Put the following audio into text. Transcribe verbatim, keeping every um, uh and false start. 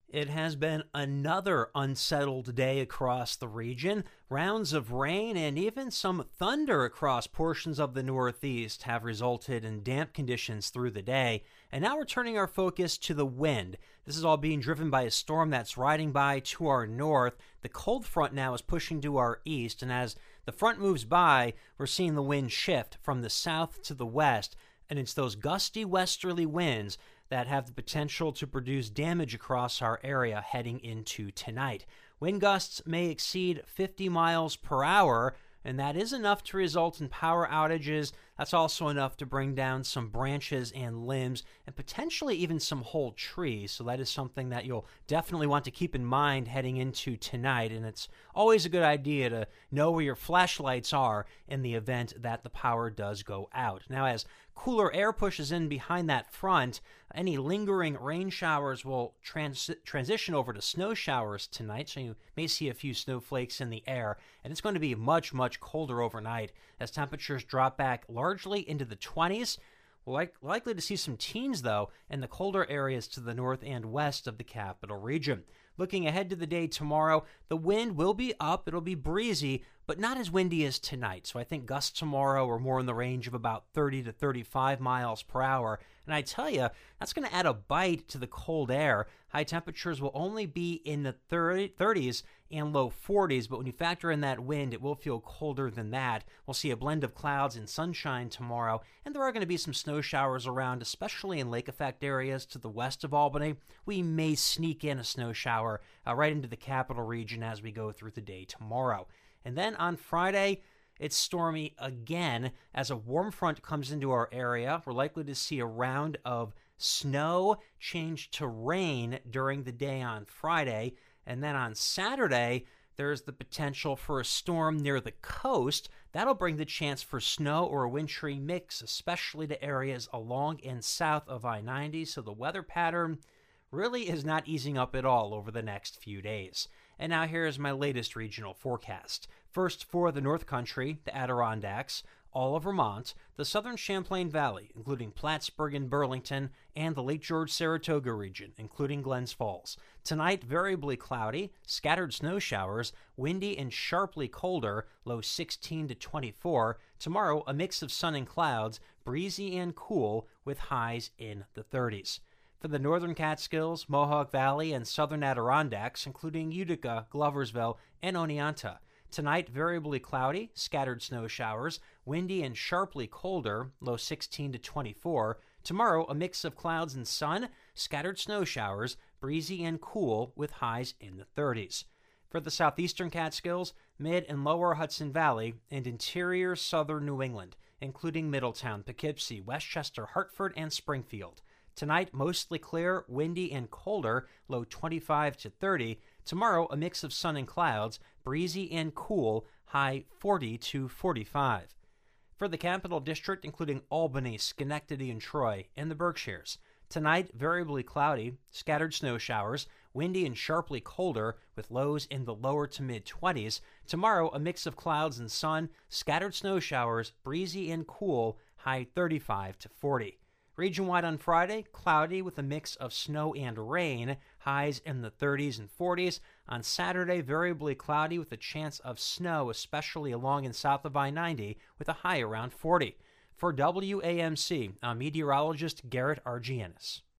It has been another unsettled day across the region. Rounds of rain and even some thunder across portions of the Northeast have resulted in damp conditions through the day. And now we're turning our focus to the wind. This is all being driven by a storm that's riding by to our north. The cold front now is pushing to our east, and as the front moves by, we're seeing the wind shift from the south to the west. And it's those gusty westerly winds that have the potential to produce damage across our area heading into tonight. Wind gusts may exceed fifty miles per hour, and that is enough to result in power outages. That's also enough to bring down some branches and limbs and potentially even some whole trees. So that is something that you'll definitely want to keep in mind heading into tonight. And it's always a good idea to know where your flashlights are in the event that the power does go out. Now, as cooler air pushes in behind that front, any lingering rain showers will trans- transition over to snow showers tonight, so you may see a few snowflakes in the air, and it's going to be much, much colder overnight as temperatures drop back largely into the twenties. We're like, likely to see some teens, though, in the colder areas to the north and west of the capital region. Looking ahead to the day tomorrow, the wind will be up, it'll be breezy, but not as windy as tonight. So I think gusts tomorrow are more in the range of about thirty to thirty-five miles per hour. And I tell you, that's going to add a bite to the cold air. High temperatures will only be in the thirties and low forties, but when you factor in that wind, it will feel colder than that. We'll see a blend of clouds and sunshine tomorrow, and there are going to be some snow showers around, especially in lake effect areas to the west of Albany. We may sneak in a snow shower uh, right into the capital region as we go through the day tomorrow. And then on Friday, it's stormy again as a warm front comes into our area. We're likely to see a round of snow change to rain during the day on Friday. And then on Saturday, there's the potential for a storm near the coast. That'll bring the chance for snow or a wintry mix, especially to areas along and south of I ninety. So the weather pattern really is not easing up at all over the next few days. And now here is my latest regional forecast. First, for the North Country, the Adirondacks, all of Vermont, the southern Champlain Valley, including Plattsburgh and Burlington, and the Lake George-Saratoga region, including Glens Falls. Tonight, variably cloudy, scattered snow showers, windy and sharply colder, low sixteen to twenty-four. Tomorrow, a mix of sun and clouds, breezy and cool, with highs in the thirties. For the northern Catskills, Mohawk Valley, and southern Adirondacks, including Utica, Gloversville, and Oneonta. Tonight, variably cloudy, scattered snow showers, windy and sharply colder, low sixteen to twenty-four. Tomorrow, a mix of clouds and sun, scattered snow showers, breezy and cool, with highs in the thirties. For the southeastern Catskills, mid and lower Hudson Valley, and interior southern New England, including Middletown, Poughkeepsie, Westchester, Hartford, and Springfield. Tonight, mostly clear, windy, and colder, low twenty-five to thirty. Tomorrow, a mix of sun and clouds, breezy and cool, high forty to forty-five. For the Capital District, including Albany, Schenectady, and Troy, and the Berkshires. Tonight, variably cloudy, scattered snow showers, windy and sharply colder, with lows in the lower to mid-twenties. Tomorrow, a mix of clouds and sun, scattered snow showers, breezy and cool, high thirty-five to forty. Region-wide on Friday, cloudy with a mix of snow and rain, highs in the thirties and forties. On Saturday, variably cloudy with a chance of snow, especially along and south of I ninety, with a high around forty. For W A M C, I'm meteorologist Garrett Argianis.